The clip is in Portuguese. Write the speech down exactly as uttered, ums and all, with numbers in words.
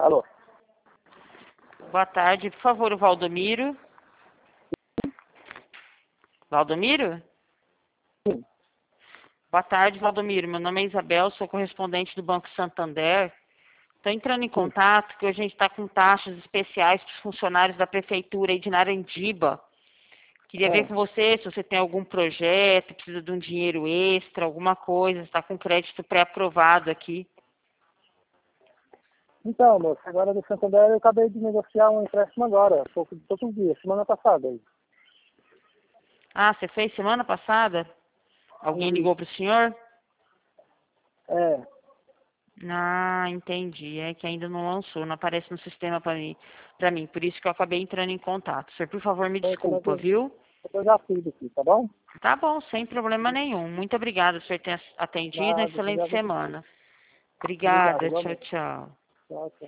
Alô? Boa tarde, por favor, o Valdomiro. Valdomiro? Sim. Boa tarde, Valdomiro. Meu nome é Isabel, sou correspondente do Banco Santander. Estou entrando em Sim. contato que hoje a gente está com taxas especiais para os funcionários da Prefeitura aí de Narandiba. Queria ver É. com você se você tem algum projeto, precisa de um dinheiro extra, alguma coisa, está com crédito pré-aprovado aqui. Então, moço, agora do Santander eu acabei de negociar um empréstimo agora, pouco, poucos dias, semana passada. Aí. Ah, você fez semana passada? Alguém Isso. ligou para o senhor? É. Ah, entendi. É que ainda não lançou, não aparece no sistema para mim, para mim. Por isso que eu acabei entrando em contato. Senhor, por favor, me Então, como é que desculpa, eu, viu? eu já fiz aqui, tá bom? Tá bom, sem problema nenhum. Muito obrigada por ter atendido. Nada, Excelente obrigado a você. semana. Obrigado, Obrigada. Tchau, igualmente. tchau. Tchau, tchau.